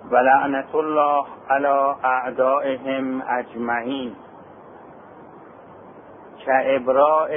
و لعنت الله علی اعدائهم اجمعین. که ابراء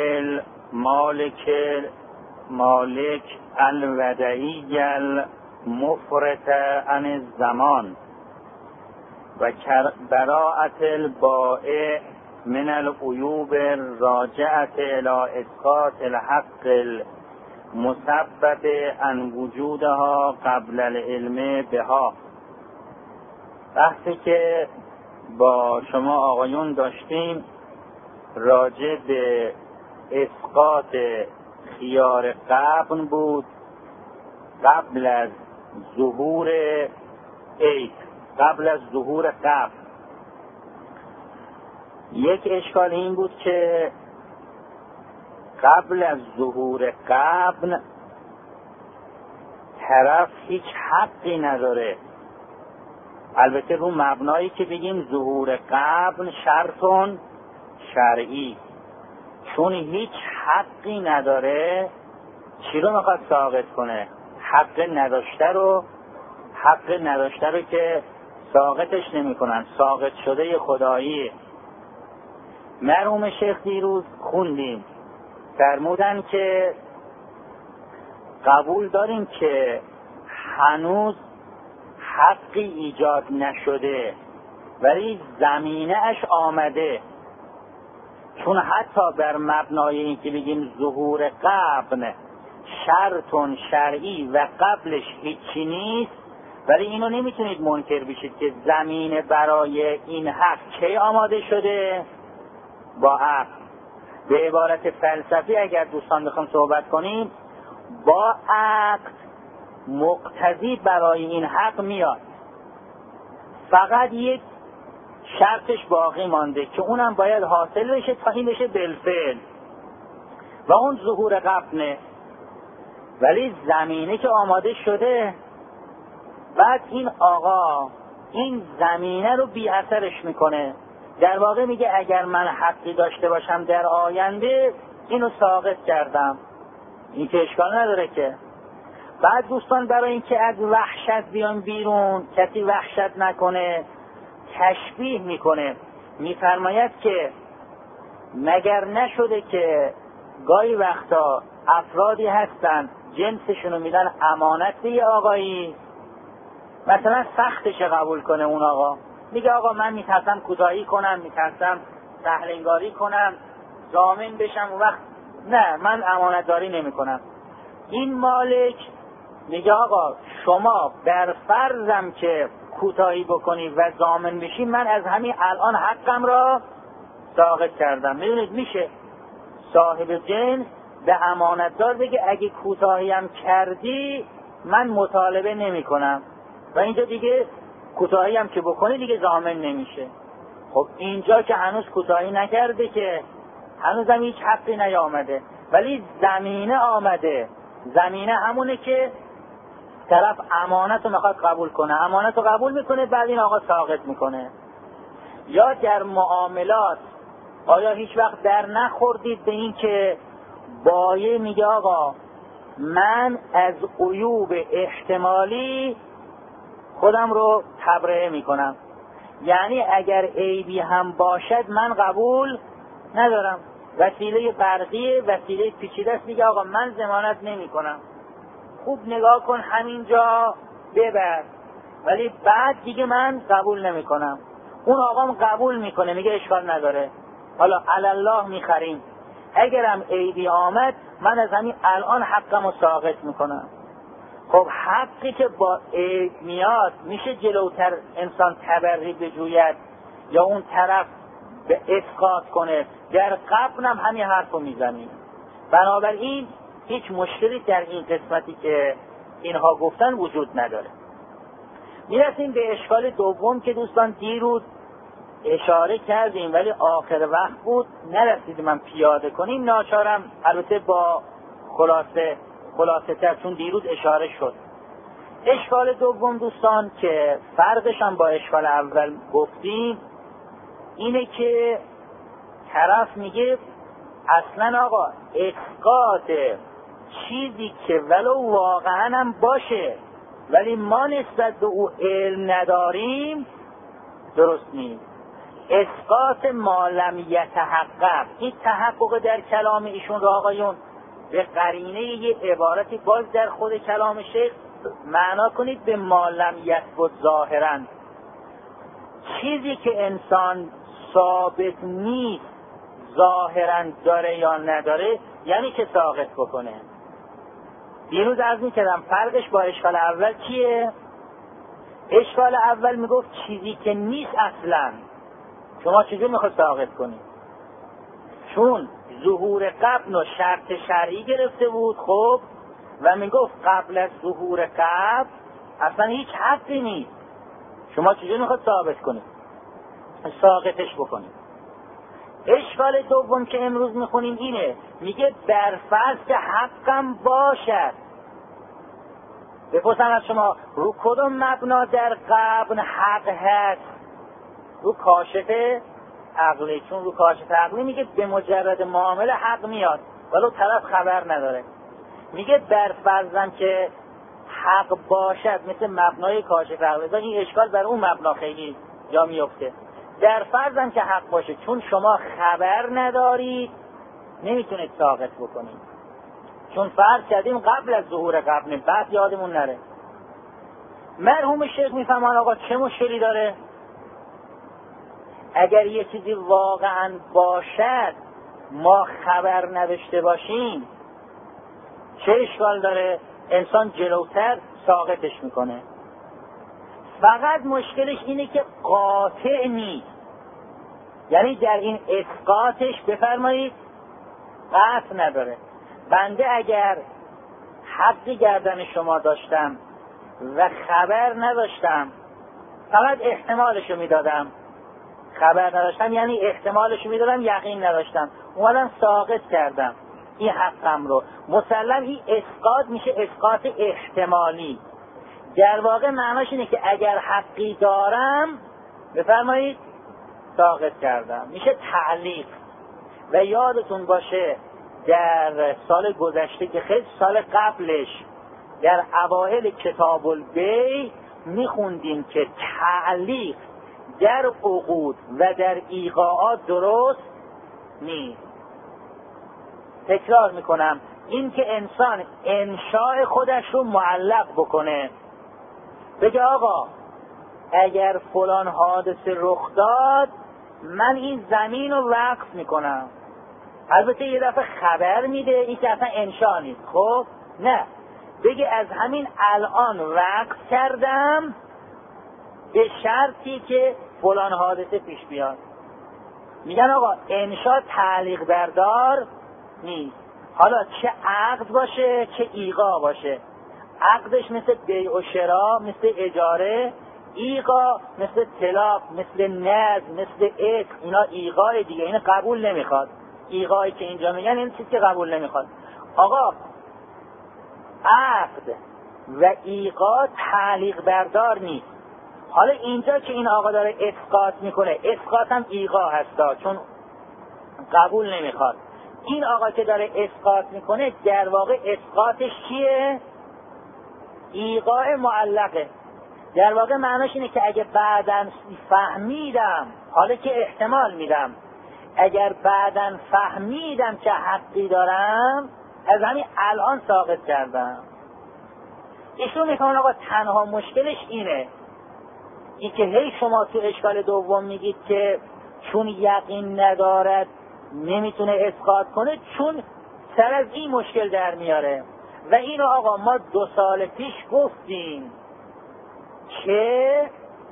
مالک الودعی المفرط عن الزمان و براءت البائع من العیوب الراجعة الى اسقاط الحق المسبب عن وجودها قبل العلم بها. بحثی که با شما آقایون داشتیم راجع به اسقاط خیار قبن بود قبل از ظهور عیب، قبل از ظهور قبن. یک اشکال این بود که قبل از ظهور قبن طرف هیچ حقی نداره، البته رو مبنایی که بگیم ظهور قبن شرطون شرعی، چون هیچ حقی نداره چی رو میخواد ساقط کنه؟ حق نداشته رو که ساقطش نمی کنن، ساقط شده خدایی. مرحوم شیخ دیروز خوندیم فرمودن که قبول داریم که هنوز حقی ایجاد نشده ولی زمینه اش آمده، چون حتی بر مبنای این که بگیم ظهور قبل شرطون شرعی و قبلش هیچی نیست، ولی اینو نمیتونید منکر بشید که زمینه برای این حق کی آماده شده؟ با عقل. به عبارت فلسفی اگر دوستان بخوام صحبت کنیم، با عقل مقتضی برای این حق میاد، فقط یک شرطش باقی مانده که اونم باید حاصل بشه تا این بشه بالفعل و اون ظهور قبنه. ولی زمینه که آماده شده، بعد این آقا این زمینه رو بی اثرش میکنه. در واقع میگه اگر من حقی داشته باشم در آینده اینو ساقط کردم، این که اشکال نداره که. بعد دوستان برای اینکه از وحشت بیان بیرون، کسی وحشت نکنه، تشبیه میکنه، میفرماید که مگر نشده که گاهی وقتا افرادی هستن جنسشونو میدن امانت به یه آقایی، مثلا سختش قبول کنه اون آقا، میگه آقا من میترسم کوتاهی کنم، میترسم سهلنگاری کنم، ضامن بشم، اون وقت نه من امانت داری نمی کنم. این مالک میگه آقا شما بر فرضم که کوتاهی بکنی و ضامن بشی، من از همین الان حقم را ساقط کردم. میدونید میشه صاحب جنس به امانتدار بگه اگه کوتاهی هم کردی من مطالبه نمی کنم و اینجا دیگه کوتاهی هم که بکنی دیگه ضامن نمیشه. خب اینجا که هنوز کوتاهی نکرده که هنوز هم هیچ حقی نیامده، ولی زمینه آمده. زمینه همونه که طرف امانت رو میخواد قبول کنه، امانت رو قبول میکنه، بعد این آقا ساقط میکنه. یا در معاملات آیا هیچ وقت در نخوردید به این که بایع میگه آقا من از عیوب احتمالی خودم رو تبرئه میکنم، یعنی اگر عیبی هم باشد من قبول ندارم، وسیله برقی، وسیله پیچیده است، میگه آقا من ضمانت نمی کنم. خوب نگاه کن همینجا ببر، ولی بعد دیگه من قبول نمی کنم. اون آقام قبول میکنه، میگه اشکال نداره، حالا الله میخریم، اگرم عیبی آمد من از همین الان حقم رو ساقط میکنم. خب حقی که با عیب میاد میشه جلوتر انسان تبری بجوید یا اون طرف به اسقاط کنه، در قبلم همین حرف رو میزنیم. بنابراین هیچ مشکلی در این قسمتی که اینها گفتن وجود نداره. میرسیم به اشکال دوم که دوستان دیروز اشاره کردیم ولی آخر وقت بود نرسیدیم من پیاده کنیم، ناچارم البته با خلاصه تر، چون دیروز اشاره شد. اشکال دوم دوستان که فرقش هم با اشکال اول گفتیم اینه که طرف میگه اصلا آقا اسقاط چیزی که ولو واقعا هم باشه ولی ما نسبت به او علم نداریم، درست نیست. اسقاط ما لم یتحقق، این تحقق در کلام ایشون را آقایون به قرینه یه عبارتی باز در خود کلام شیخ معنا کنید به ما لم یثبت ظاهرا. چیزی که انسان ثابت نیست ظاهرا داره یا نداره یعنی که ساقط بکنه. دیروز عرض می‌کردم فرقش با اشکال اول چیه؟ اشکال اول میگفت چیزی که نیست اصلا شما چجور میخواد ساقط کنید؟ چون ظهور قبل و شرط شرعی گرفته بود خب و میگفت قبل از ظهور قبل اصلا هیچ حقی نیست، شما چجور میخواد ثابت کنید؟ ساقطش بکنید. اشکال دوم که امروز میخونیم اینه، میگه بر فرض که حقم باشد. بپرسم از شما رو کدوم مبنا در قبل حق هست؟ رو کاشف عقلی، چون رو کاشف عقلی میگه به مجرد معامله حق میاد ولو طرف خبر نداره. میگه بر فرضم که حق باشد مثل مبنای کاشف عقلی، این اشکال بر اون مبنا خیلی جا میفته. در فرضم که حق باشه چون شما خبر ندارید نمیتونید ساقط بکنید، چون فرض کردیم قبل از ظهور قبل، بعد یادمون نره. مرحوم شیخ میفهمان آقا چه مشکلی داره؟ اگر یه چیزی واقعا باشد ما خبر نداشته باشیم چه اشکال داره؟ انسان جلوتر ساقطش میکنه. فقط مشکلش اینه که قاطع نیست، یعنی در این اسقاطش بفرمایید قطع نداره. بنده اگر حقی گردن شما داشتم و خبر نداشتم فقط احتمالشو میدادم، خبر نداشتم یعنی احتمالشو میدادم، یقین نداشتم، اومدم ساقط کردم این حقم رو، مسلم این اسقاط میشه اسقاط احتمالی. در واقع معناش اینه که اگر حقی دارم بفرمایید ساقط کردم، میشه تعلیق. و یادتون باشه در سال گذشته که خیلی سال قبلش در اوائل کتاب البیع میخوندیم که تعلیق در عقود و در ایقاعات درست نیست. تکرار میکنم، این که انسان انشاء خودش رو معلق بکنه، بگه آقا اگر فلان حادثه رخ داد من این زمین رو وقف میکنم، البته یه دفعه خبر میده این که اصلا انشاء نیست، خب نه، بگه از همین الان وقف کردم به شرطی که فلان حادثه پیش بیاد. میگن آقا انشاء تعلیق بردار نیست، حالا چه عقد باشه چه ایقاع باشه. عقدش مثل بیع و شراء، مثل اجاره، ایقاع مثل طلاق، مثل نذر، مثل عتق، اینا ایقاع دیگه، این قبول نمیخواد. ایقاعی که اینجا میگن این چیزی که قبول نمیخواد. آقا عقد و ایقاع تعلیق بردار نیست. حالا اینجا که این آقا داره اسقاط میکنه، اسقاط هم ایقاع هستا چون قبول نمیخواد. این آقا که داره اسقاط میکنه در واقع اسقاطش چیه؟ ایقاع معلقه. در واقع معناش اینه که اگه بعداً فهمیدم، حالا که احتمال میدم، اگر بعداً فهمیدم که حقی دارم از همین الان ساقط کردم. ایشون میکنن آقا تنها مشکلش اینه، این که هی شما تو اشکال دوم میگید که چون یقین ندارد نمیتونه اسقاط کنه، چون سر از این مشکل در میاره. و اینو آقا ما 2 سال پیش گفتیم که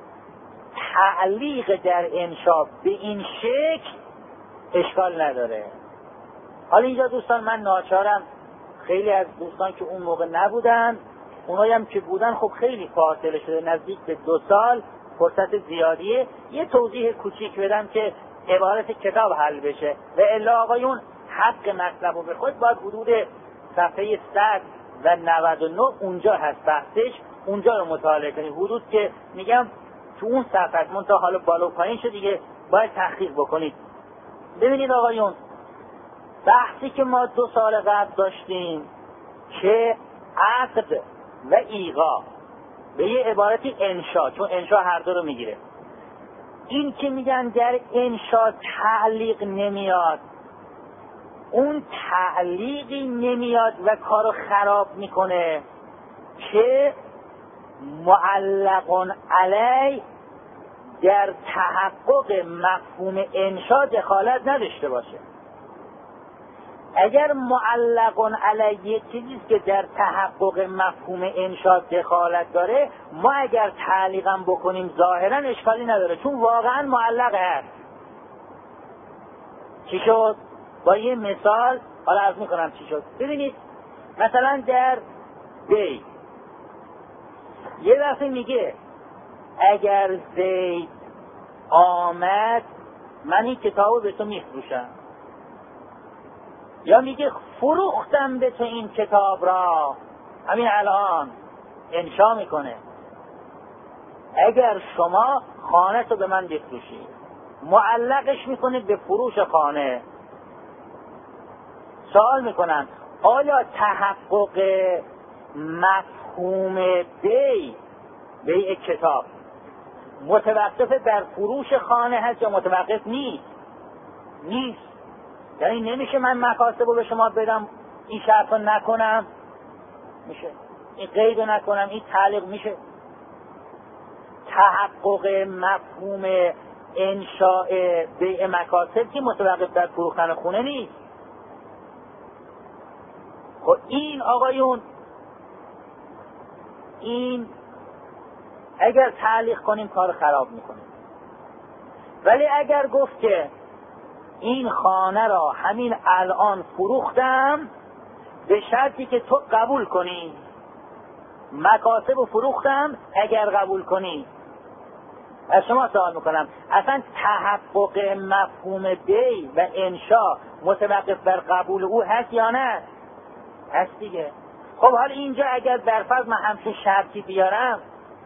تعلیق در انشاء به این شکل اشکال نداره. حالا اینجا دوستان من ناچارم، خیلی از دوستان که اون موقع نبودن، اونایی هم که بودن خب خیلی فاصله شده، نزدیک به 2 سال فرصت زیادیه، یه توضیح کوچیک بدم که عبارت کتاب حل بشه. و الا آقایون حق مطلب رو به خود باید حدود صفحه 199 اونجا هست بحثش، اونجا رو مطالعه کنید. حدود که میگم تو اون صفحه منتها حالا بالا و پایین شد دیگه باید تحقیق بکنید. ببینید آقایون، بحثی که ما 2 سال قبل داشتیم که عقد و ایقاع به یه عبارتی انشا، چون انشا هر دو رو میگیره. این که میگن در انشا تعلیق نمیاد، اون تعلیقی نمیاد و کارو خراب میکنه که معلق علی در تحقق مفهوم انشا دخالت نداشته باشه. اگر معلق علی یه چیزیست که در تحقق مفهوم انشا دخالت داره، ما اگر تعلیقم بکنیم ظاهرا اشکالی نداره، چون واقعا معلق هست. چی شد؟ با یه مثال حالا عرض میکنم چی شد. ببینید مثلا در بی یه دفعه میگه اگر زید آمد من این کتابو به تو میفروشم، یا میگه فروختم به تو این کتاب را، همین الان انشا میکنه. اگر شما خانه تو به من بفروشی، معلقش میکنه به فروش خانه. سوال میکنم آیا تحقق مفهوم بیع کتاب متوقف بر فروش خانه هست یا متوقف نیست؟ نیست. یعنی نمیشه من مکاسب رو به شما بدم این شرط رو نکنم، میشه این قید رو نکنم این تعلیق میشه. تحقق مفهوم انشاء بیع مکاسب که متوقف بر فروختن خونه نیست. خب این آقایون، این اگر تعلیق کنیم کار خراب میکنیم. ولی اگر گفت که این خانه را همین الان فروختم به شرطی که تو قبول کنی، مکاسب رو فروختم اگر قبول کنی. از شما سوال میکنم اصلا تحقق مفهوم بی و انشا متوقف بر قبول او هست یا نه؟ هست دیگه. خب حالا اینجا اگر در فرض من همچون شرطی بیارم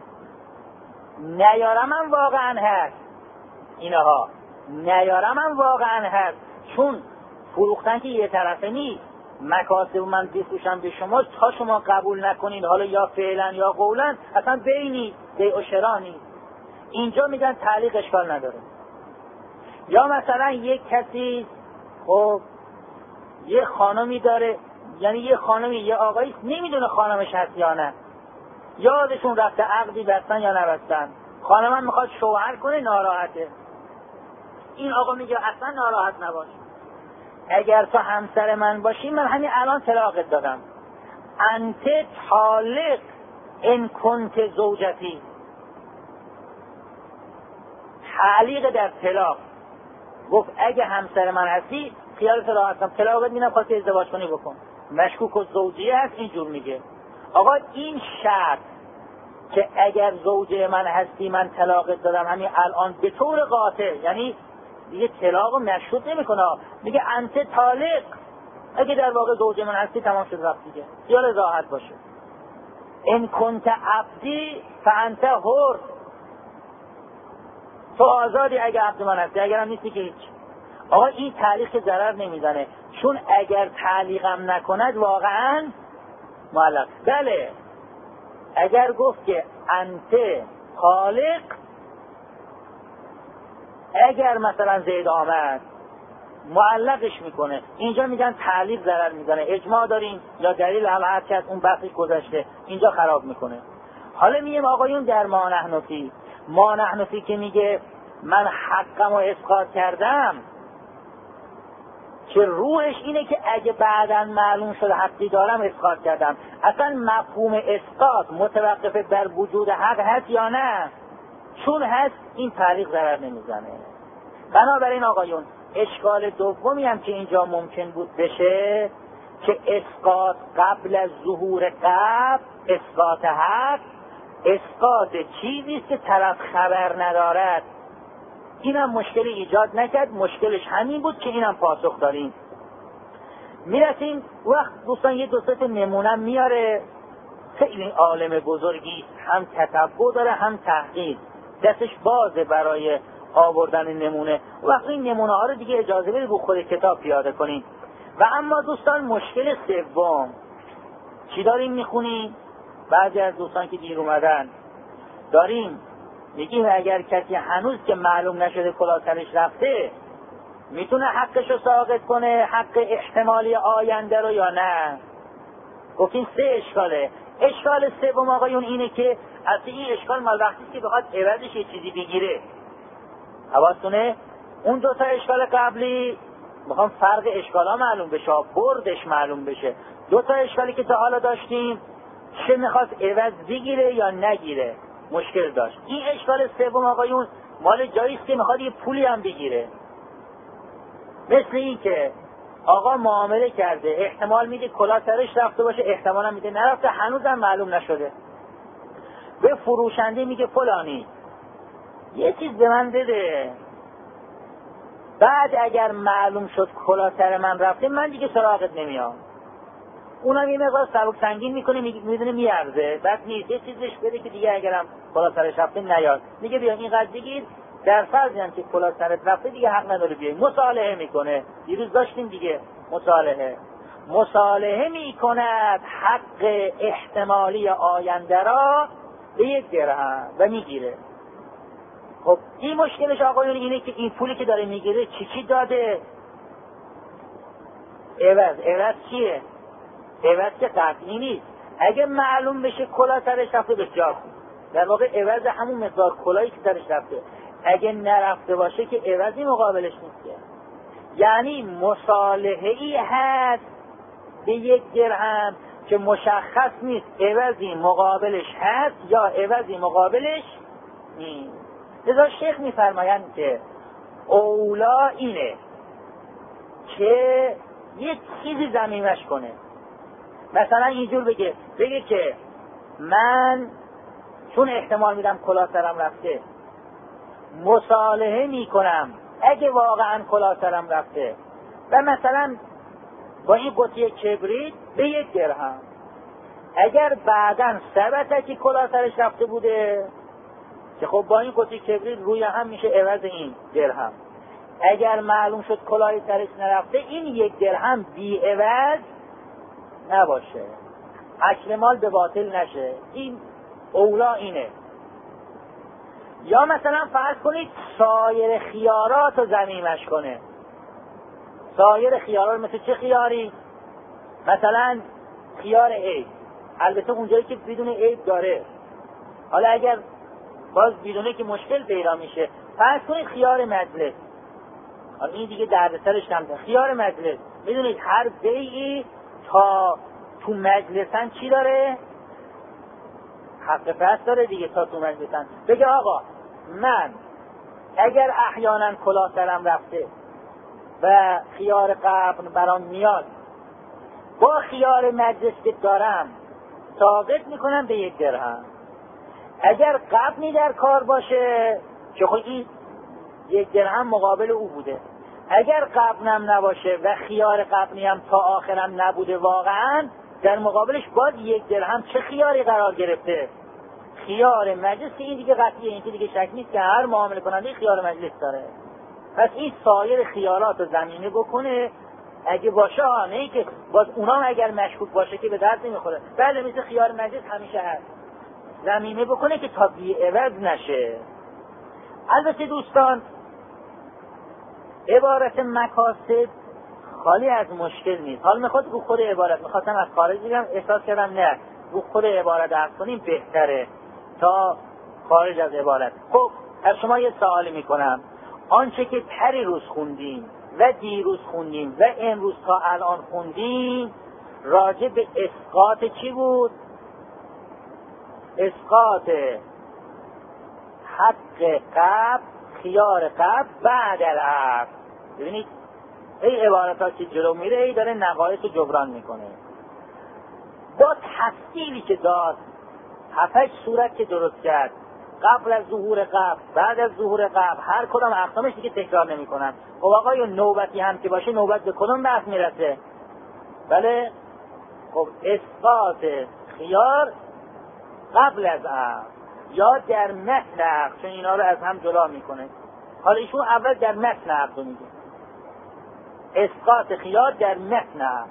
نیارم هم واقعا هست، اینها نیارم هم واقعا هست، چون فروختن که یه طرفه نیست. مکاسب من بفروشم به شما تا شما قبول نکنید، حالا یا فعلا یا قولا، اصلا بینی بیع و شرا نیست. اینجا میگن تعلیق اشکال نداره. یا مثلا یک کسی خب یه خانمی داره، یعنی یه خانمی یه آقایی نمیدونه خانمش هست یا نه، یادشون رفته عقدی بستن یا نبستن، خانمم میخواد شوهر کنه، ناراحته. این آقا میگه اصلا ناراحت نباش، اگر تو همسر من باشی من همین الان طلاقت دادم، انت طالق ان کنت زوجتی. تعلیق در طلاق گفت اگه همسر من هستی خیالت راحت کنم، طلاقت میدم، خواستی ازدواج کنی بکن. مشکوک و زوجیه هست اینجور میگه. آقا این شرط که اگر زوجه من هستی من طلاقت دادم همین الان به طور قاطع، یعنی دیگه طلاق رو مشروط نمیکنه، میگه انت طالق، اگه در واقع زوجه من هستی تمام شد رفت دیگه، خیال راحت باشه. ان کنت عبدی فانت حر، تو آزادی اگه عبد من هستی، اگرم نیستی که هیچ. آقا این تعلیق که ضرر نمیزنه، چون اگر تعلیقم نکند واقعا معلق. بله اگر گفت که انت خالق، اگر مثلا زید آمد معلقش میکنه، اینجا میگن تعلیق ضرر میزنه. اجماع داریم یا دلیل هر که از اون بحثش گذشته، اینجا خراب میکنه. حالا میگیم آقایون در ما نحن فی که میگه من حقم رو اسقاط کردم، که روحش اینه که اگه بعداً معلوم شده حقی دارم اسقاط کردم. اصلا مفهوم اسقاط متوقف بر وجود حق هست یا نه؟ چون هست این تعلیق ضرر نمیزنه. بنابراین آقایون اشکال دومی هم که اینجا ممکن بود بشه که اسقاط قبل از ظهور قبل، اسقاط حق، اسقاط چیزیست که طرف خبر ندارد. اینم مشکلی ایجاد نکرد، مشکلش همین بود که اینم پاسخ داریم. میرسیم وقت دوستان یه دوست نمونه میاره، خیلی عالم بزرگی، هم تتبع داره هم تحقیق، دستش بازه برای آوردن نمونه. وقت این نمونه ها رو دیگه اجازه بدید رو خود کتاب پیاده کنیم. و اما دوستان مشکل سوم چی داریم میخونیم؟ بعضی از دوستان که دیر اومدن داریم میگیم اگر کسی هنوز که معلوم نشده کلاه سرش رفته میتونه حقش رو ساقط کنه، حق احتمالی آینده رو، یا نه؟ گفتیم 3 اشکاله. اشکال سوم آقایون اینه که از این اشکال مال وقتی که بخواد عوضش یه چیزی بگیره. حواستونه اون 2 تا اشکال قبلی میخوام فرق اشکالا معلوم بشه، بردش معلوم بشه. 2 تا اشکالی که تا حالا داشتیم چه میخواست عوض بگیره یا نگیره مشکل داشت. این اشکال سوم آقایون مال جاییست که میخواد یه پولی هم بگیره. مثل این که آقا معامله کرده، احتمال میده کلاه سرش رفته باشه، احتمال هم میده نرفته، هنوزم معلوم نشده. به فروشنده میگه فلانی یه چیز به من بده، بعد اگر معلوم شد کلاه سر من رفته من دیگه سراغت نمیام. اونم یه مقدار سبک سنگین میکنه، میدونه میارزه، بعد نیست یه چیزش بده که دیگه اگرم کلاه سرش رفته نیاد، میگه بیا اینقدر بگیر، در فرضی هم که کلاه سرت رفته دیگه حق نداره بیای. مصالحه میکنه. دیروز داشتیم دیگه مصالحه میکند حق احتمالی آینده را به 1 درهم و میگیره. خب این مشکلش آقایون اینه که این پولی که داره میگیره چی داده؟ عوض چیه؟ عوض که قطعی نیست. اگه معلوم بشه کلاه سرش رفته بسیار خوب، در واقع عوض همون مقدار کلاهی که سرش رفته. اگه نرفته باشه که عوضی مقابلش نیست. یعنی مصالحه‌ای هست به 1 درهم که مشخص نیست عوضی مقابلش هست یا عوضی مقابلش نیست. لذا شیخ میفرمایند که اولا اینه که یک چیزی ضمیمش کنه. مثلا اینجور بگه که من چون احتمال میدم کلاه سرم رفته، مصالحه میکنم اگه واقعا کلاه سرم رفته و مثلا با این قطعه کبریت به 1 درهم، اگر بعداً ثبت که کلاه سرش رفته بوده که خب با این قطعه کبریت روی هم میشه عوض این درهم، اگر معلوم شد کلاه سرش نرفته این 1 درهم بی عوض نباشه، اصل مال به باطل نشه. این اولا اینه. یا مثلا فرض کنید سایر خیارات رو ضمیمش کنه. سایر خیارات مثل چه خیاری؟ مثلا خیار عیب، البته اونجایی که بدون عیب داره. حالا اگر باز بدونه که مشکل پیدا میشه، فرض کنید خیار مجلس، حالا این دیگه دردسرش کمتر. خیار مجلس میدونید هر بیعی تا تو مجلسن چی داره؟ حق پس داره دیگه. تا تو مجلسن بگه آقا من اگر احیانا کلاه سرم رفته و خیار قبل برام میاد، با خیار مجلس که دارم ثابت میکنم به 1 درهم. اگر قبلی در کار باشه که خود این 1 درهم مقابل او بوده، اگر قبلم نباشه و خیار قبلی هم تا آخرم نبوده واقعا، در مقابلش باز 1 درهم چه خیاری قرار گرفته؟ خیار مجلس. این دیگه قطعیه، این دیگه شک نیست که هر معامله کننده خیار مجلس داره. پس این سایر خیارات رو ضمیمه بکنه اگه باشه، نه که باز اونا اگر مشکوک باشه که به درد نمیخوره. بله مثل خیار مجلس همیشه هست، ضمیمه بکنه که تا بی عوض نشه. البته دوستان عبارت مکاسب خالی از مشکل نیست. حال میخواد رو خود عبارت، میخواستم از خارج بگم، احساس کردم نه رو خود عبارت درس کنیم بهتره تا خارج از عبارت. خب از شما یه سوالی میکنم، آنچه که پریروز خوندیم و دیروز خوندیم و امروز تا الان خوندیم راجع به اسقاط چی بود؟ اسقاط حق قبل، خیار قبل بعد العقد. ببینید این عبارت ها که جلو میره ای داره نقایص رو جبران میکنه. با تفصیلی که داد، 7-8 صورت که درست کرد، قبل از ظهور قبل، بعد از ظهور قبل، هر کدام اقسامش دیگه تکرار نمیکنن. خب آقا نوبتی هم که باشه نوبت به کدوم بحث میرسه؟ بله خب اسقاط خیار قبل از عقد یا در متن عقد، چون اینا رو از هم جدا میکنه. حالا ایشون اول در متن عقد رو میگه، اسقاط خیار در متن عقد.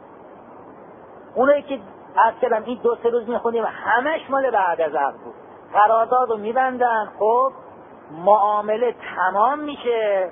اونایی که از کلم این 2-3 روز میخونیم همش مال بعد از عقد بود، قرارداد رو میبندن، خب معامله تمام میشه،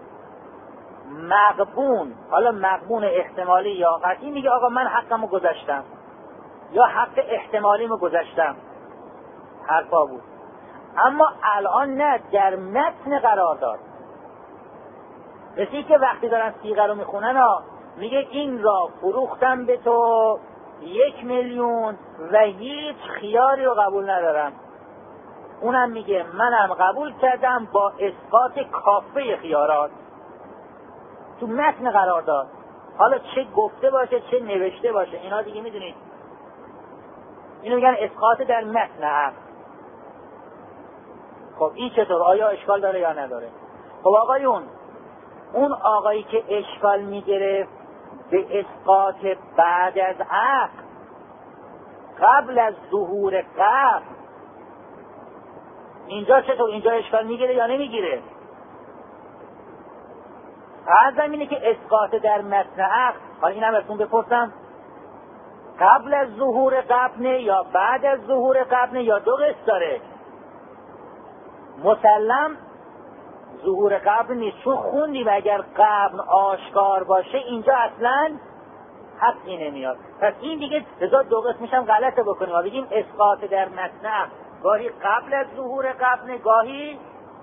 مغبون، حالا مغبون احتمالی یا قطعی، میگه آقا من حقمو گذاشتم یا حق احتمالیمو گذاشتم، حرفا بود. اما الان نه، در متن قرارداد مثل که وقتی دارن صیغه رو میخونن میگه این را فروختم به تو 1,000,000 و هیچ خیاری رو قبول ندارم. اونم میگه منم قبول کردم با اسقاط کافه خیارات. تو متن قرارداد، حالا چه گفته باشه چه نوشته باشه، اینا دیگه میدونید اینو میگن اسقاط در متن عقد. خب این چطور؟ آیا اشکال داره یا نداره؟ خب آقایون، اون آقایی که اشکال میگرفت به اسقاط بعد از عقد قبل از ظهور قبل، اینجا چطور؟ اینجا اشکال میگیره یا نمیگیره؟ عرضم اینه که اسقاط در متن عقد، حالا اینم ازتون بپرسم، قبل از ظهور قبل یا بعد از ظهور قبل یا دو قسط داره؟ مسلم ظهور قبل نیست، چون خوندیم اگر قبل آشکار باشه اینجا اصلا حقی نمیاد. پس این دیگه رضا دو قسم میشم غلطه بکنیم و بگیم اسقاط در متن، گاهی قبل از ظهور قبل، گاهی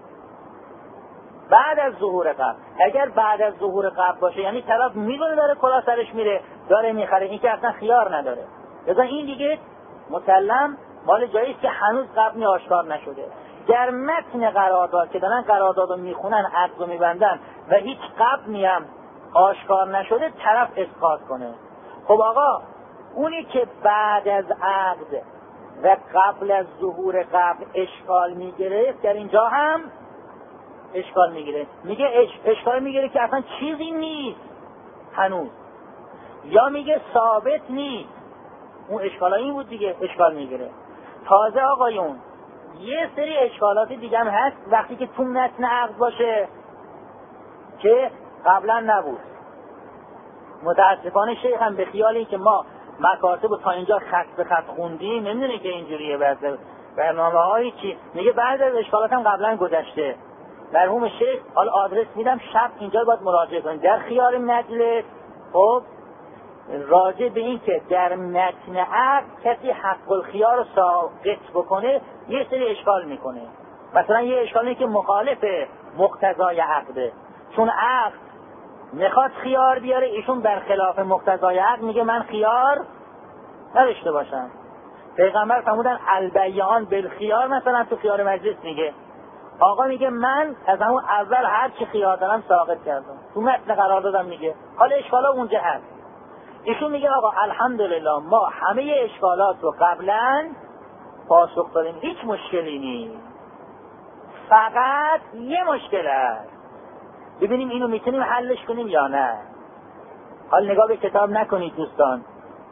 بعد از ظهور قبل. اگر بعد از ظهور قبل باشه یعنی طرف میدونه داره کلا سرش میره داره میخره، این که اصلا خیار نداره. رضا این دیگه مسلم مال جاییست که هنوز قبل آشکار نشده. در متن قرارداد که دارن قرارداد رو میخونن، عقد رو میبندن و هیچ قبلی هم آشکار نشده، طرف اسقاط کنه. خب آقا، اونی که بعد از عقد و قبل از ظهور قبل اشکال میگیره، در اینجا هم اشکال میگیره. میگه اشکال میگیره که اصلا چیزی نیست هنوز، یا میگه ثابت نیست. اون اشکال این بود دیگه، اشکال میگیره. تازه آقایون یه سری اشکالات دیگه هم هست وقتی که تو متن عقد باشه که قبلا نبود. متاسفانه شیخ هم به خیال این که ما مکاتب تا اینجا خط به خط خوندیم نمیدونه که اینجوریه. برنامه هایی چی میگه بعد از اشکالات هم قبلا گذشته. مرحوم شیخ، حالا آدرس میدم، شب اینجا باید مراجعه کنید در خیار مجلس. خب راجع به این که در متن عقد کسی حق الخیار رو ساقط بکنه یه سری اشکال میکنه. مثلا یه اشکال اینه که مخالف مقتضای عقده، چون عقد میخواد خیار بیاره، ایشون برخلاف مقتضای عقد میگه من خیار نداشته باشم. پیغمبر فرمودن البیعان بالخیار، مثلا تو خیار مجلس میگه آقا میگه من از همون اول هر چی خیار دارم ساقط کردم. تو متن قرار دادم میگه حالا اشکالا اونجا هست. ایشون میگه آقا الحمدلله ما همه اشکالات رو قبلا پاسخ دادیم، هیچ مشکلی نیست، فقط یه مشکل هست، ببینیم اینو میتونیم حلش کنیم یا نه. حال نگاه به کتاب نکنید دوستان،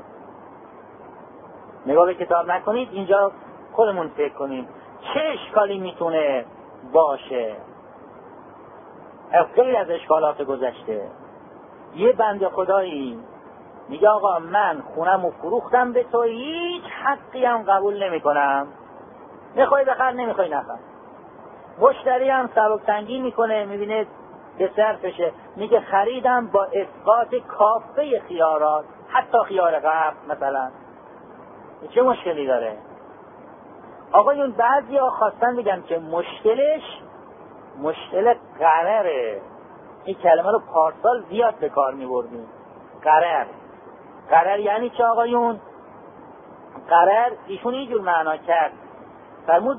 نگاه به کتاب نکنید، اینجا خودمون فکر کنیم چه اشکالی میتونه باشه غیر از اشکالات گذشته. یه بنده خدایی میگه آقا من خونم رو فروختم به تو، هیچ حقی هم قبول نمی کنم، میخوای بخر نمیخوای نخر. مشتری هم سبکسنگی میکنه، میبینه به صرفشه، میگه خریدم با اسقاط کافه خیارات، حتی خیار قبل مثلا. چه مشکلی داره؟ آقایون بعضی ها خواستن بگن که مشکلش مشکل قراره. این کلمه رو پارسال زیاد به کار میبردیم. قرار یعنی چه آقایون؟ قرار ایشون اینجور معنا کرد، فرمود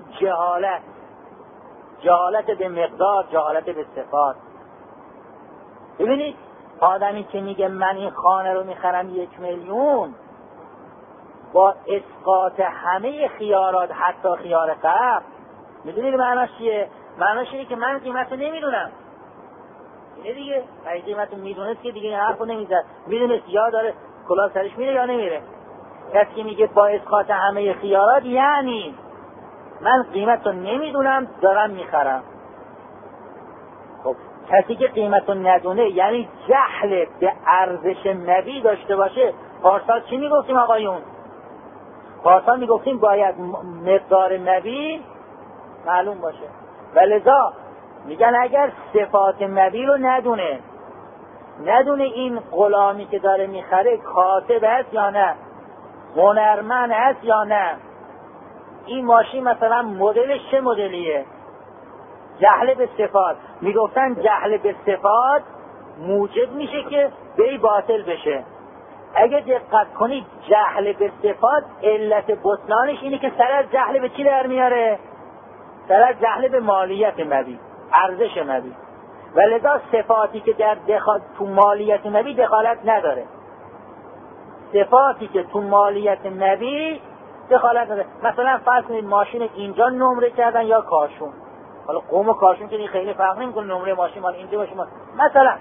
جهالت به مقدار، جهالت به صفات. ببینید آدمی که میگه من این خانه رو میخرم 1,000,000 با اسقاط همه خیارات حتی خیار قبل، میدونید معناش چیه؟ معناش اینه که من قیمت رو نمیدونم. اینه دیگه، اگه قیمت رو میدونست که دیگه این حرف رو نمیزد، میدونست یا داره کلاه سرش میره یا نمیره. کسی که میگه با اسقاط همه خیارات یعنی من قیمت رو نمیدونم دارم میخرم. خب کسی که قیمت رو ندونه یعنی جهل به ارزش نبی داشته باشه. پارسال چی میگفتیم آقایون؟ پارسال میگفتیم باید مقدار مبیع معلوم باشه و لذا میگن اگر صفات مبیع رو ندونه این غلامی که داره میخره کاتب هست یا نه، هنرمند هست یا نه، این ماشین مثلا مدلش چه مدلیه، جهل به صفات. میگفتن جهل به صفات موجب میشه که بیع باطل بشه. اگه دقت کنید جهل به صفات علت بطلانش اینه که سر از جهل به چی در میاره؟ سر از جهل به مالیت مبیع، ارزش مبیع. و لذا صفاتی که در تو مالیت مبیع دخالت نداره، صفاتی که تو مالیت مبیع دخالت نداره. مثلا فرض کنید ماشین اینجا نمره کردن یا کاشون، حالا قوم و کاشون که خیلی فرق نمیکنه، نمره ماشین مال اینجا باشه مثلا.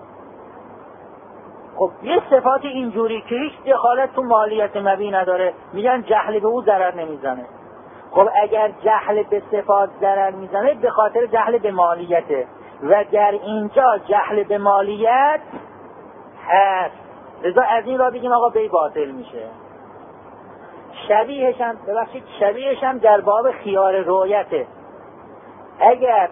خب یه صفات اینجوری که هیچ دخالت تو مالیت مبیع نداره، میگن جهل به او ضرر نمیزنه. خب اگر جهل به صفات ضرر میزنه به خاطر جهل به مالیته و در اینجا جهل به مالیت هست، لذا از این را بگیم آقا بیع باطل میشه. شبیهش هم در باب خیار رؤیته. اگر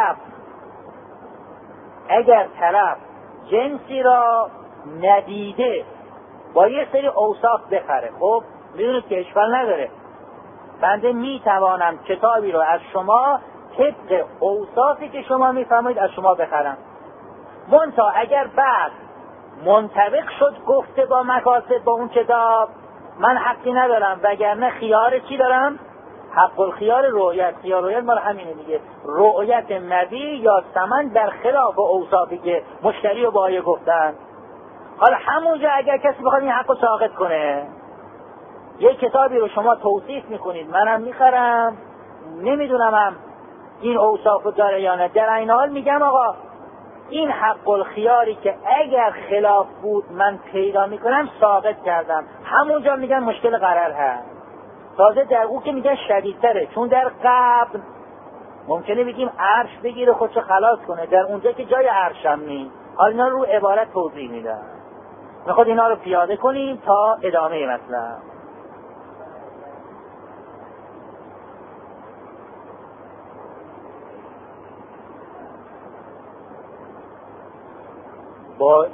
طرف جنسی را ندیده با یه سری اوصاف بخره، خب میدونید که اشکال نداره، بنده میتوانم کتابی رو از شما طبق اوصافی که شما میفرمایید از شما بخرم، منتها اگر بعد منطبق شد گفته با مکاسب با اون کتاب، من حقی ندارم، وگرنه خیار چی دارم؟ حق الخیار رؤیت. خیار رؤیت مال همینه دیگه، رؤیت مبیع یا ثمن در خلاف اوصافی که مشتری و بایع گفتن. حالا همونجا اگر کسی بخواد این حق رو ساقط کنه، یک کتابی رو شما توصیف میکنید، منم میخرم، نمیدونم این اوصافو داره یا نه، در این حال میگم آقا این حق الخیاری که اگر خلاف بود من پیدا میکنم ساقط کردم، همونجا میگن مشکل قرار هست. تازه در او که میگن شدیدتره، چون در قبل ممکنه بگیم عرش بگیره خودشو خلاص کنه، در اونجا که جای عرش هم نیست. حالا اینا رو عبارت توضیح میدم، میخواد اینا رو پیاده کنیم تا ادامه مطلب. با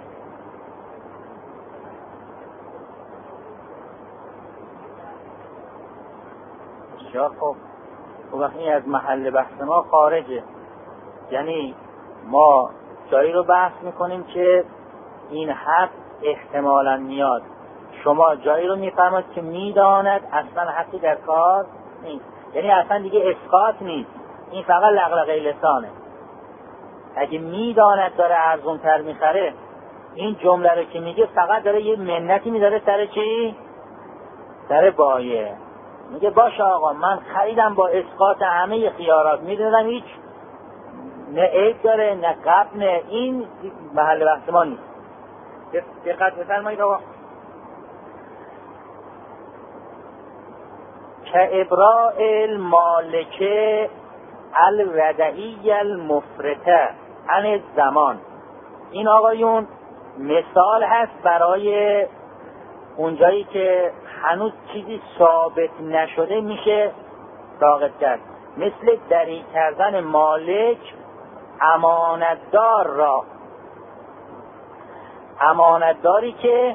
خب وقتی از محل بحث ما خارجه، یعنی ما جایی رو بحث میکنیم که این حق احتمالاً میاد، شما جایی رو میفرماد که میداند اصلا حقی در کار نیست، یعنی اصلا دیگه اسقاط نیست، این فقط لغلقه لسانه. اگه میداند داره ارزون تر میخره، این جمله رو که میگه فقط داره یه منتی میذاره سر چی؟ سر بایع. میگه باشه آقا من خریدم با اسقاط همه خیارات، میدونم هیچ نه عیب داره نه قبل، نه، این محل بحث ما نیست. دقت بفرمایید آقا. که ابراء المالکه الودعی المفرطه عن الزمان، این آقایون مثال هست برای اونجایی که هنوز چیزی ثابت نشده میشه ساقط کرد، مثل دریغ کردن مالک امانتدار را، امانتداری که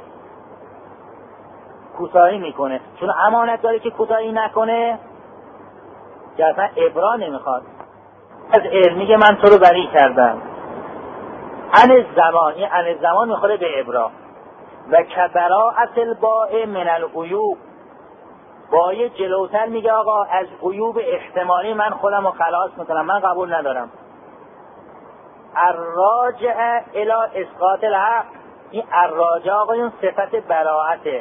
کوتاهی میکنه، چون امانتداری که کوتاهی نکنه که اصلا ابرا نمیخواد از علم، میگه من تو رو بری کردم. عن زمان، این عن زمان میخوره به ابرا. و کبراءت البائع من العیوب، بایع جلوتر میگه آقا از عیوب احتمالی من خودم رو خلاص میکنم، من قبول ندارم. الراجع الی اسقاط الحق، این الراجع آقایون صفت براعته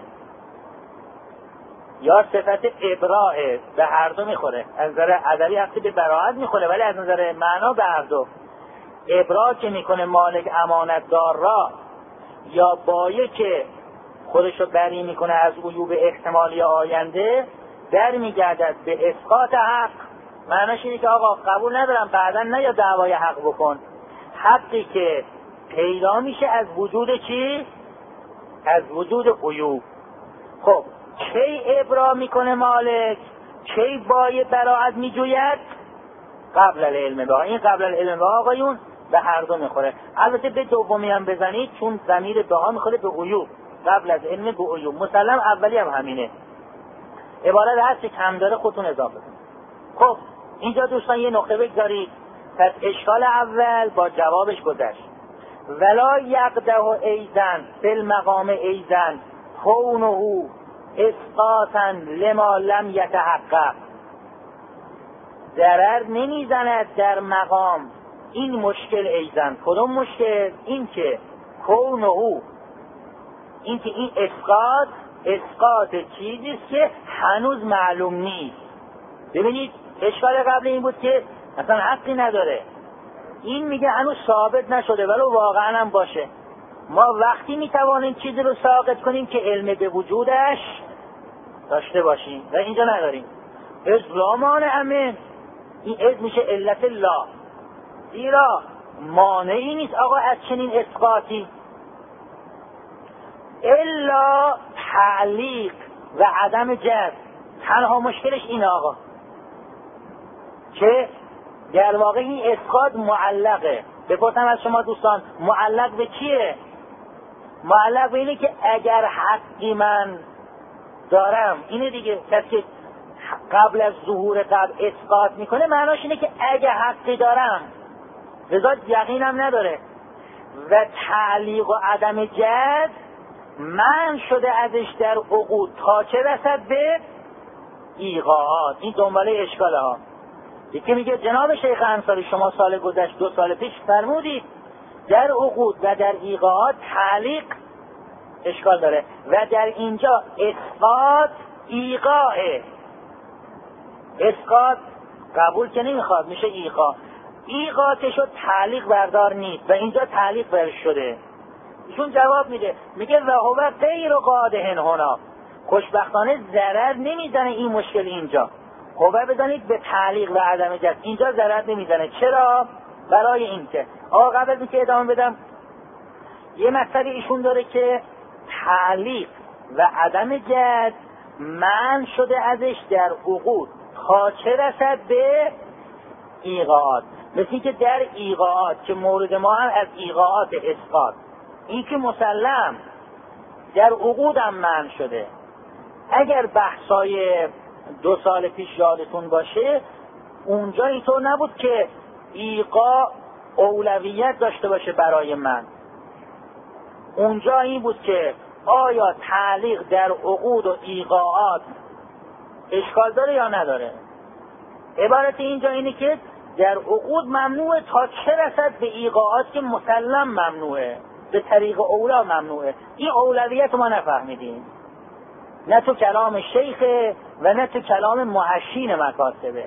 یا صفت ابراعه، به هر دو میخوره. از نظر ادبی حقی به براعت میخوره، ولی از نظر معنا به هر دو. ابراع که میکنه مالک امانتدار را، یا بایع که خودشو بری میکنه از عیوب احتمالی آینده، در میگردد به اسقاط حق. معناش اینه که آقا قبول ندارم، بعدا نه یا دعوای حق بکن، حقی که پیدا میشه از وجود چی؟ از وجود عیوب. خب کی ابرا میکنه مالک، کی بای براعت میجوید؟ قبل العلم به. این قبل العلم به آقایون به هر دو میخوره. البته به دومی هم بزنید چون ضمیر به ها میخوره به عیوب، قبل از علم به عیوب. مسلم اولی هم همینه. عبارت هست که کم داره خودتون اضافه کنید. خب اینجا دوستان یه نقطه بگذارید. پس اشکال اول با جوابش گذشت. ولا یقدح ایزن فی المقام ایزن کونه اسقاطا لما لم یتحقق. ضرر نمیزند در مقام این مشکل ایزن. کدوم مشکل؟ این که کونه، این که این اسقاط چیزیست که هنوز معلوم نیست. ببینید اشکال قبل این بود که اصلا حقی نداره، این میگه هنوز ثابت نشده ولو واقعا هم باشه. ما وقتی میتوانیم چیزی رو ساقط کنیم که علم به وجودش داشته باشیم و اینجا نداریم. ازلامان امن، این از میشه علت لا، زیرا مانعی نیست آقا از چنین اسقاطی، الا تعلیق و عدم جذب. تنها مشکلش اینه آقا که در واقع این اسقاط معلقه. بپرسم از شما دوستان، معلق به کیه؟ معلق به اینه که اگر حقی من دارم، اینه دیگه. کسی که قبل از ظهور قبل اسقاط میکنه معناش اینه که اگه حقی دارم، لذا یقینم نداره. و تعلیق و عدم جذب من شده ازش در عقود تا چه رسد به ایقاعات. این دنباله اشکاله ها. یکی میگه جناب شیخ انصاری شما سال گذشت 2 سال پیش فرمودید در عقود و در ایقاعات تعلیق اشکال داره و در اینجا اسقاط ایقاعه. اسقاط قبول که نمیخواد، میشه ایقاع. ایقاع که شد تعلیق بردار نیست و اینجا تعلیق بر شده. ایشون جواب میده، میگه و هو غیر قادح هنا. خوشبختانه ضرر نمیزنه این مشکل اینجا. خب بدانید به تعلیق و عدم جذب اینجا ضرر نمیزنه. چرا؟ برای این که آقا قبل از اینکه ادامه بدم یه مسئله ایشون داره که تعلیق و عدم جذب من شده ازش در عقود تا چه رسد به ایقاعات. مثل که در ایقاعات که مورد ما هم از ایقاعات اسقاط، این که مسلم در عقود هم من شده. اگر بحثای 2 سال پیش یادتون باشه اونجا اینطور نبود که ایقاع اولویت داشته باشه برای من. اونجا این بود که آیا تعلیق در عقود و ایقاعات اشکال داره یا نداره. عبارت اینجا اینه که در عقود ممنوعه تا چه رسد به ایقاعات که مسلم ممنوعه، به طریق اولا ممنوعه. این اولویت ما نفهمیدیم، نه تو کلام شیخه و نه تو کلام محشین مکاتبه.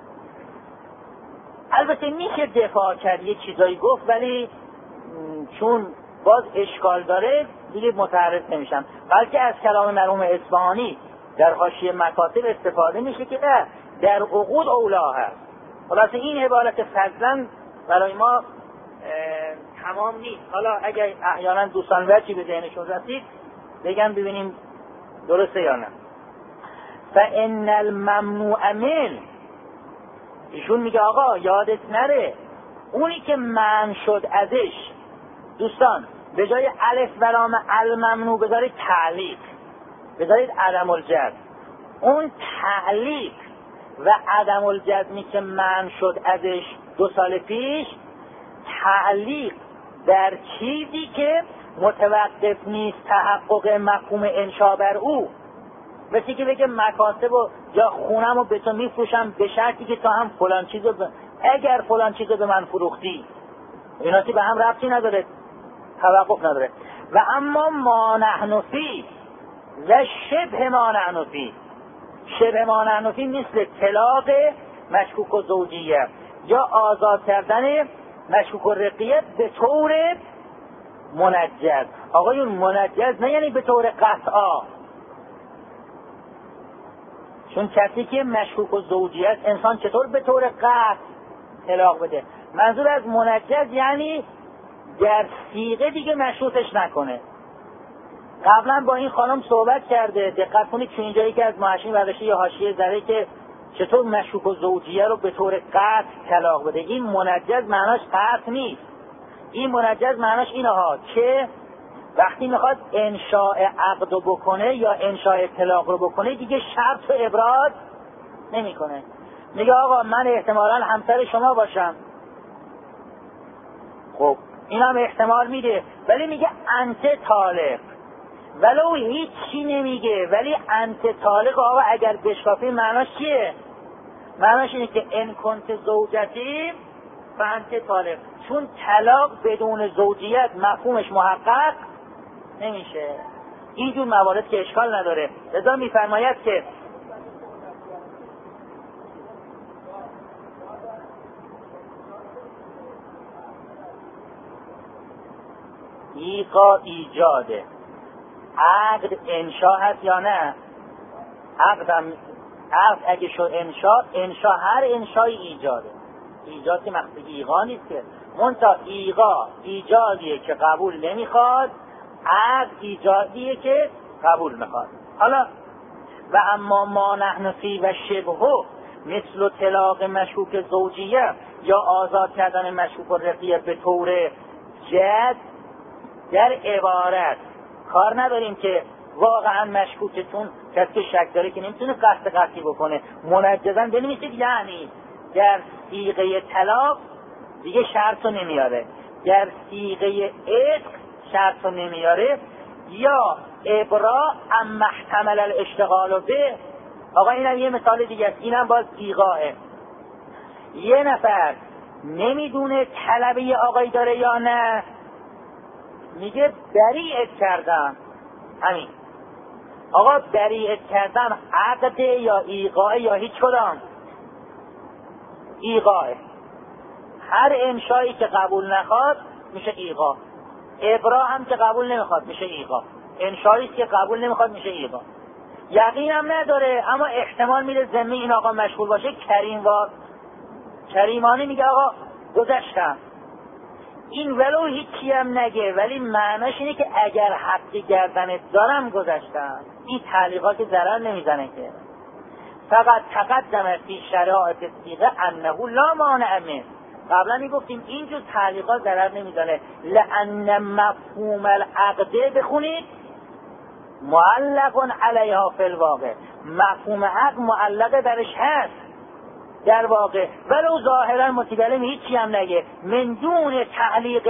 البته میشه دفاع کرد، یه چیزایی گفت، ولی چون باز اشکال داره دیگه متعرض نمیشم. بلکه از کلام مرحوم اصفهانی در حاشیه مکاتب استفاده میشه که نه، در عقود اولا هست. خلاصه این عبارت فضلا برای ما تمام نیست. حالا اگر احیانا دوستان وجهی به ذهنشون رسید بگم ببینیم درسته یا نه. فان الممنوع من، ایشون میگه آقا یادت نره اونی که منع شد ازش، دوستان به جای الف و لام الممنوع بذارید تعلیق، بذارید عدم الجزم. اون تعلیق و عدم الجزمی که منع شد ازش 2 سال پیش، تعلیق در چیزی که متوقف نیست تحقق مفهوم انشا بر او. مثل که بگه مکاتب و یا خونم رو به تو میفروشم به شرطی که تو هم فلان چیزو اگر فلان چیزو به من فروختی. ایناتی به هم ربطی نداره، توقف نداره. و اما ما نحن فی و شبه ما نحن فی، شبه ما نحن فی مثل طلاق مشکوک و زوجیه یا آزاد کردن مشکوک و رقیه به طور منجز. آقایون منجز نه یعنی به طور قطعا، چون کسی که مشکوک و زوجیه است انسان چطور به طور قطع طلاق بده؟ منظور از منجز یعنی در صیغه دیگه مشروطش نکنه. قبلا با این خانم صحبت کرده. دقت کنید تو اینجا یکی از محشین برداشته یا حاشیه زده که چطور مشکوک و زوجیه رو به طور قطع طلاق بده. این منجز معناش قطع نیست. این منجز معناش اینه ها که وقتی میخواد انشاء عقد رو بکنه یا انشاء طلاق رو بکنه دیگه شرط و ابراز نمیکنه. میگه آقا من احتمالاً همسر شما باشم. خب این هم احتمال میده، ولی میگه انت طالق. ولو هیچی نمیگه ولی انت طالق. آقا اگر بشکافی معناش چیه؟ معناش اینه که ان کنت زوجتی فانت طالق. چون طلاق بدون زوجیت مفهومش محقق نمیشه. اینجور موارد که اشکال نداره. لذا میفرماید که ایقا ایجاده. عقد انشا هست یا نه؟ عقد اگه شد انشا هر انشای ایجاده. ایجاد که مقصد ایقا نیست که. منتها ایقا ایجادیه که قبول نمیخواد، عقد ایجادیه که قبول میخواد. حالا و اما ما نحن فی و شبهه مثل طلاق مشکوک زوجیه یا آزاد کردن مشکوک و رقیه به طور جد، در عبارت کار نداریم که واقعا مشکوکتون کسی که شک داره که نمیتونه قصد قطعی بکنه منجزا بنویسید یعنی در صیغه طلاق دیگه شرط رو نمیاره، در صیغه عتق شرط رو نمیاره، یا ابرا ام محتمل الاشتغال به. آقا اینم یه مثال دیگه است. اینم باز ایقاعه. یه نفر نمیدونه طلبه آقایی داره یا نه، میگه بریئت کردم. همین آقا بریئت کردم عقده یا ایقاعه یا هیچ کدام؟ ایقاعه. هر انشایی که قبول نخواد میشه ایقاع. ابرا هم که قبول نمیخواد میشه ایقاع. انشایی که قبول نمیخواد میشه ایقاع. یقینم نداره اما احتمال میده ذمه این آقا مشغول باشه. کریمانه میگه آقا گذشتم. این ولو هیچی هم نگه ولی معناش اینه که اگر حقی گردنت دارم گذشتم. این تعلیقات ضرر نمیزنه که. فقط تقدم فی شرائط الصیغه انه لا مانع منه. قبلا میگفتیم اینجور تعلیقات ضرر نمیزنه. لان مفهوم العقده بخونید معلق علیها فی الواقع. مفهوم عقد معلق درش هست در واقع، ولو ظاهرا متکلم هیچی هم نگه من دون تعلیق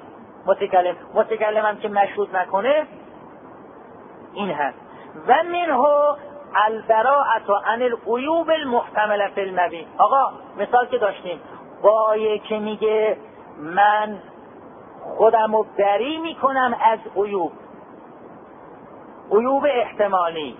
متکلم هم که مشروط نکنه این هست. و منه البراءة عن العیوب المحتمله فی المبیت. آقا مثال که داشتیم با یکی میگه من خودمو بری میکنم از عیوب احتمالی.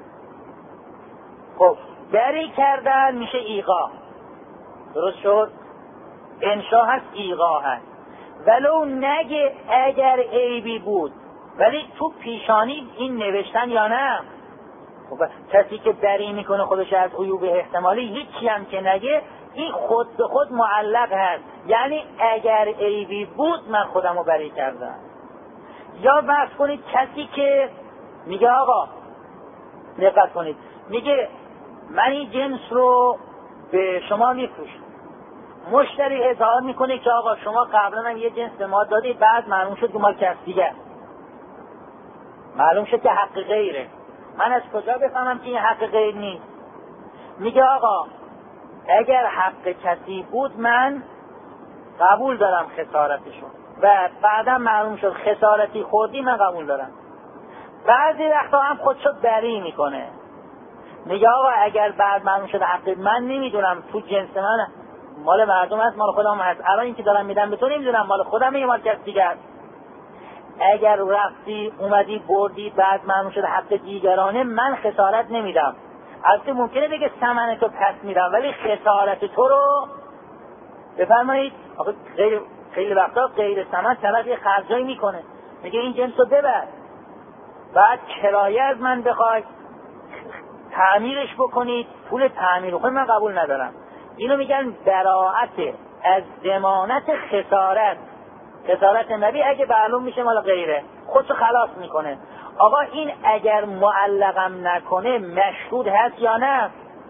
خب بری کردن میشه ایقاع. درست شد؟ انشا هست ایقاع هست. ولو نگه اگر عیبی بود ولی تو پیشانی این نوشتن یا نه. خب کسی که بری میکنه خودش از عیوب احتمالی هیچی هم که نگه این خود به خود معلق هست. یعنی اگر عیبی بود من خودمو بری کردم. یا بحث کنید کسی که میگه آقا دقت کنید میگه من این جنس رو به شما میفروشم. مشتری اظهار میکنه که آقا شما قبلا هم یه جنس به ما دادی بعد معلوم شد که مال کس دیگه، معلوم شد که حق غیره. من از کجا بفهمم که این حق غیر نیست؟ میگه آقا اگر حق کسی بود من قبول دارم خسارتشون و بعدا معلوم شد خسارتی خوردی من قبول دارم. بعضی وقتا هم خودشو بری میکنه میگه آقا اگر بعد معلوم شد حق من نمیدونم تو جنس من مال مردم هست مال خودم هست، الان این که دارم میدم به تو نمیدونم مال خودم یا مال کسی دیگه است. اگر رفتی اومدی بردی بعد معلوم شد حق دیگرانه من خسارت نمیدم. البته ممکنه بگه ثمن تو پس میدم ولی خسارت تو رو بفرمایید. آخه خیلی وقتا غیر ثمن طرف یه خرجایی میکنه میگه این جنس رو ببر بعد کرایه از من بخوای تعمیرش بکنید پول تعمیر خود من قبول ندارم. اینو میگن براءت از ضمانت خسارت نبی. اگه معلوم میشه مال غیره خودشو خلاص میکنه. آقا این اگر معلقم نکنه مشهود هست یا نه؟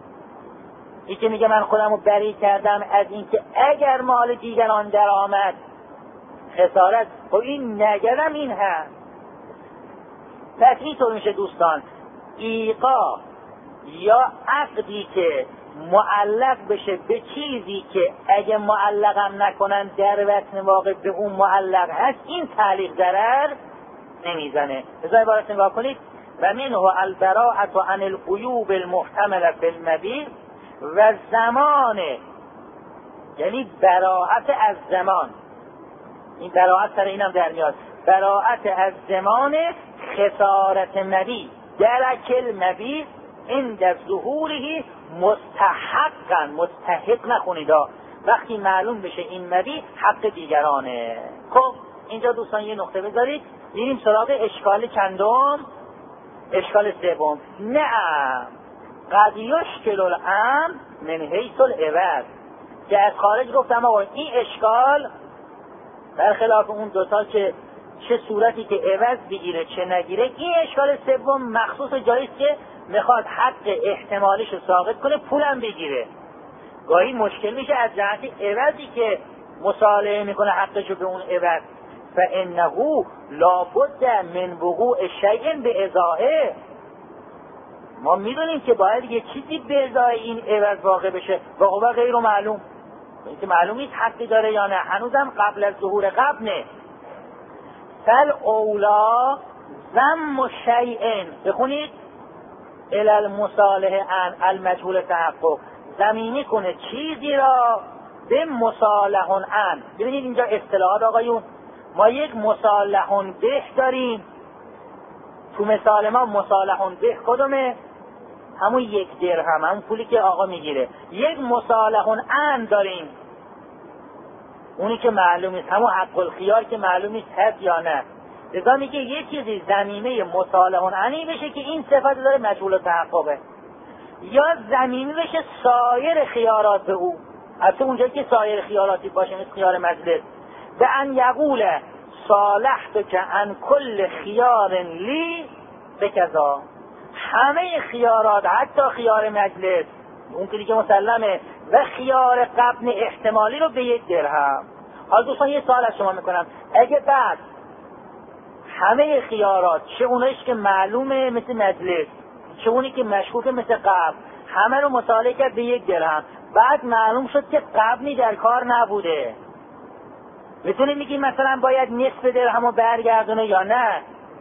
این که میگه من خودم رو بری کردم از این که اگر مال دیگران در آمد خسارت، خب این نگرم این هست. پس اینطور میشه دوستان، ایقا یا عقدی که معلق بشه به چیزی که اگه معلقم نکنن در وطن واقع به اون معلق هست، این تعلیق ضرر نمیزنه. بذار عبارت نگاه کنید: و منه البراءة عن العیوب المحتمله فی المبیع و زمان، یعنی براءت از زمان، این براءت سر اینم در میاد، براءت از زمان خسارت مبیع درک المبیع عند ظهوره مستحقا، مستحق نخونید، وقتی معلوم بشه این مبیع حق دیگرانه. خب اینجا دوستان یه نقطه بذارید، میریم سراغ اشکال چندم؟ اشکال سوم. نعم قد یشکل الامر من حیث العوض، که از خارج گفتم آقا این اشکال برخلاف اون دوتا که چه صورتی که عوض بگیره چه نگیره، این اشکال سوم مخصوص جاییست که میخواد حق احتمالیش رو ساقط کنه، پولم بگیره. گاهی مشکل میشه از جهت عوضی که مصالحه میکنه حقشو به اون عوض، فانه لابد من وقوع شیء به ازاحه. ما میدونیم که باید یه چیزی به ازای این عوض واقع بشه، واقعا غیر معلوم، این که معلوم نیست حقی داره یا نه، هنوزم قبل از ظهور قبل نه. فل اولا ضم شیء، بخونید الی المصالحه عن المجهول تحقق، زمینی کنه چیزی را به مصالح عن. ببینید اینجا اصطلاحات آقایون، ما یک مصالح به داریم، تو مثال ما مصالح به کدومه؟ همون 1 درهم، همون پولی که آقا میگیره. یک مصالح عن داریم، اونی که معلوم نیست، همون حق الخیار که معلوم نیست هست یا نه. لذا میگه یه چیزی زمینه مصالح عنی بشه که این صفت داره مجهول تحققه، یا زمینه بشه سایر خیارات به او، حتی اونجایی که سایر خیاراتی باشه مثل خیار مجلس، به ان یقول صالحت که ان کل خیار لی بکذا، همه خیارات حتی خیار مجلس اون که دیگه مسلمه و خیار قبن احتمالی رو به 1 درهم. حالا دوستان یه سوال از شما میکنم، اگه بعد همه خیارات، چه اونایش که معلومه مثل مجلس چه اونی که مشکوکه مثل قبل، همه رو مطالعه کرد به 1 درهم، بعد معلوم شد که قبلی در کار نبوده، میتونیم میگیم مثلا باید نصف درهم رو برگردونه یا نه؟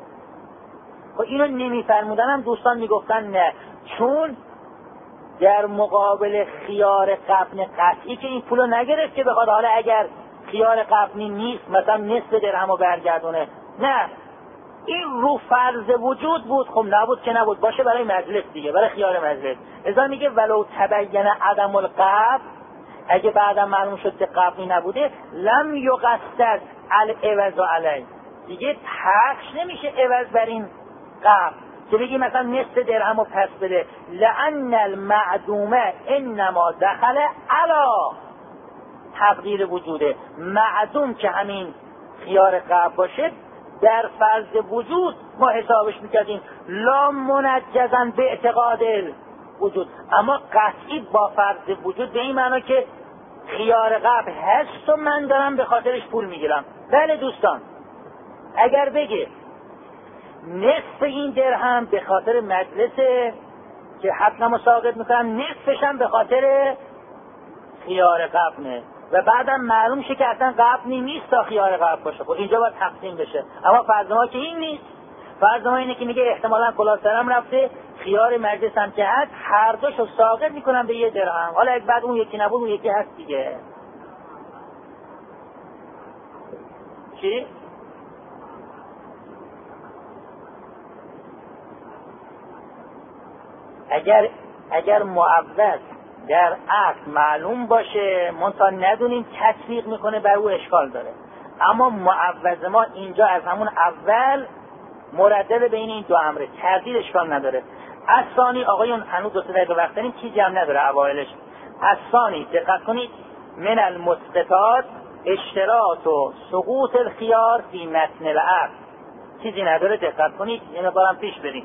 خب اینو نمیفرمودن هم دوستان میگفتن نه، چون در مقابل خیار قبن قطعی که این پولو نگرفت که بخواد حالا اگر خیار قبنی نیست مثلا نصف درهم رو برگردونه، نه، این رو فرض وجود بود. خب نبود که نبود، باشه برای مجلس دیگه، برای خیار مجلس. ازا میگه ولو تبین عدم القبض، اگه بعدا معلوم شد که قبلی نبوده، لم یقصد العوض علی، دیگه پخش نمیشه عوض بر این قبل که بگی مثلا نصف درهم رو پس بده، لأن المعدومه انما دخل علی تقدیر وجوده، معدوم که همین خیار قبل باشه در فرض وجود ما حسابش میکردیم، لا منجزا به اعتقاد وجود، اما قطعی با فرض وجود به این معنا که خیار قبل هست و من دارم به خاطرش پول میگیرم. بله دوستان، اگر بگه نصف این درهم به خاطر مجلسه که حتما ساقط میکنم، نصفش هم به خاطر خیار قبله و بعدم معلوم شه که اصلا قبلی نیست تا خیار قبل باشه، خب اینجا باید تقسیم بشه. اما فرض ما که این نیست، فرض ما اینه که میگه احتمالاً کلاسرم رفته خیار مجلس هم که هست، هر دوشو ساقط میکنم به 1 درهم، حالا اگه بعد اون یکی نبود اون یکی هست دیگه. چی؟ اگر معوض در عقد معلوم باشه منتها ندونیم تطبیق میکنه بر او اشکال داره، اما معوض ما اینجا از همون اول مردد بین این دو امره، تردید اشکال نداره. از ثانی آقایون هنوز 2 دقیقه وقت داریم، چیزی هم نداره اوایلش. از ثانی دقت کنید، من المسقطات اشتراط و سقوط الخيار فی متن العقد، چیزی نداره، دقت کنید اینو بارم پیش بریم.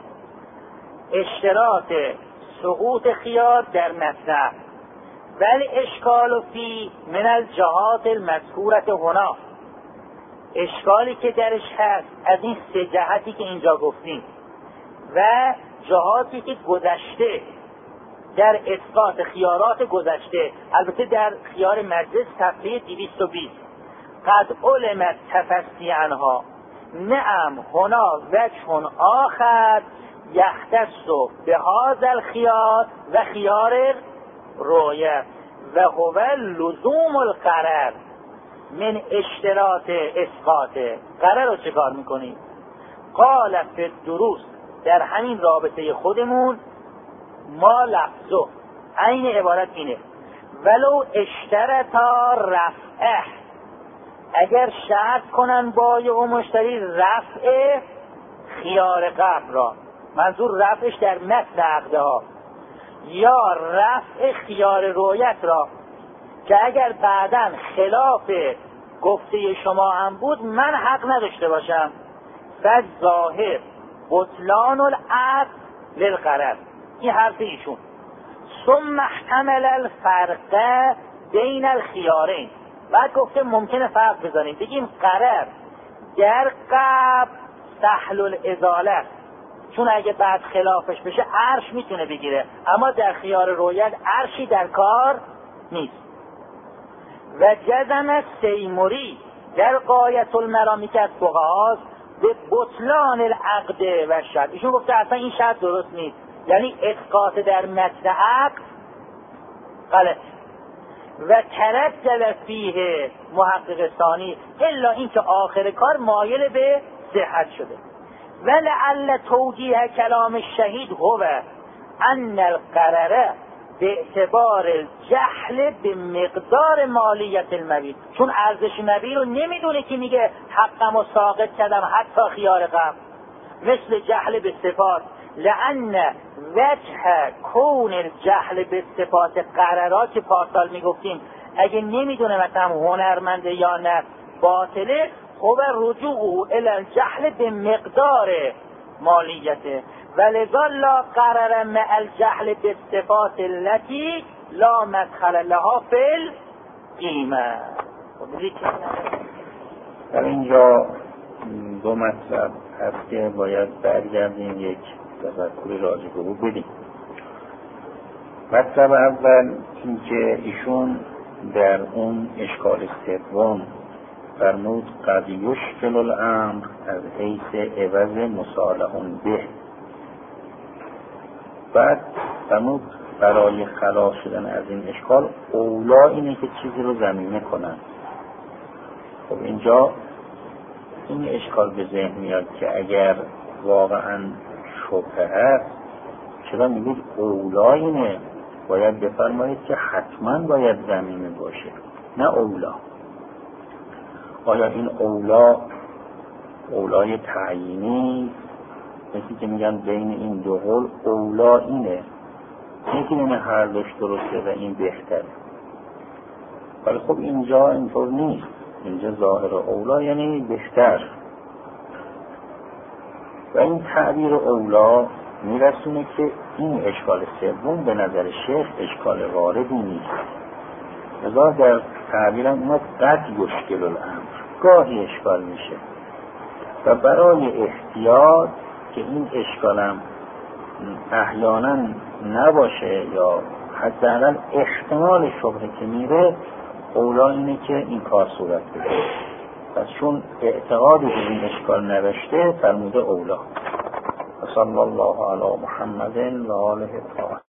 اشتراط سقوط خیار در مصرف، ولی اشکال فی من الجهات المذکورة هنا، اشکالی که درش هست از این سه جهتی که اینجا گفتیم و جهاتی که گذشته در اثبات خیارات گذشته، البته در خیار مجلس صفحه 220 قد علمت تفصیل عنها نعم هنا وجه آخر یختص بهذا الخیار و خیار رؤیت و هو لزوم القرار من اشتراط اسقاط. قرار رو چه کار میکنیم؟ قال فی الدروس، در همین رابطه خودمون ما لفظو عین عبارت اینه ولو اشترطا رفعه، اگر شرط کنن بایع و مشتری رفع خیار قبل را، منظور رفعش در متن عقده ها، یا رفع خیار رؤیت را که اگر بعداً خلاف گفته شما هم بود من حق نداشته باشم، فالظاهر بطلان العقد للغرض. این حرف ایشون. ثم احتمل الفرق بین الخیارین، بعد گفته ممکنه فرق بذاریم، بگیم قرار در قبل سهل الازاله، چون اگه بعد خلافش بشه عرش میتونه بگیره، اما در خیار رؤیت عرشی در کار نیست. و جزم سیموری در غایت المرامی که از فقهاست به بطلان العقد و شرط، ایشون گفته اصلا این شرط درست نیست، یعنی اسقاط در متن عقد غلط. و تردد فیه محقق ثانی الا اینکه آخر کار مایل به صحت شده. ولعل توجیه کلام الشهید هو ان القراره به اعتبار الجهل به مقدار مالیت المبیع، چون ارزش مبیع رو نمیدونه که میگه حقم و ساقط کردم حتی خیار قبل، مثل جهل به صفات. لأن وجه کون الجهل به صفات قرارات که پارسال میگفتیم اگه نمیدونه مثلا هنرمنده یا نه باطله، خب رجوع الى الجهل به مقدار مالیته، ولذا لا قرر مع الجهل به صفات التي لا مدخل لها فی القیمه. در اینجا دو مطلب هست که باید برگردیم یک تذکری راجع به او بدیم. مطلب اول این که ایشون در اون اشکال سوم فرمود قد یشکل الامر از حیث عوض مصالح به، بعد فرمود برای خلاص شدن از این اشکال اولا اینه که چیزی رو ضمیمه کنن. خب اینجا این اشکال به ذهن میاد که اگر واقعا شبهه هست چرا میگید اولا اینه؟ باید بفرمایید که حتما باید ضمیمه باشه، نه اولا. آیا این اولای تعیینی مثل که میگن بین این دو قول اولا اینه، یکی اینه هر دوش درسته و این بهتره، ولی خب اینجا اینطور نیست. اینجا ظاهر اولا یعنی بهتر، و این تعبیر اولا میرسونه که این اشکال سوم به نظر شیخ اشکال واردی نیست. لذا در تعبیرم اومد قد یشکل الامر، گاهی اشکال میشه، و برای احتیاط که این اشکالم احیانا نباشه یا حداقل احتمال شبهه که میره، اولا اینه که این کار صورت بده. پس چون اعتقادی به این اشکال نوشته فرموده اولا. صلی الله علی محمد و آله الطاهرین.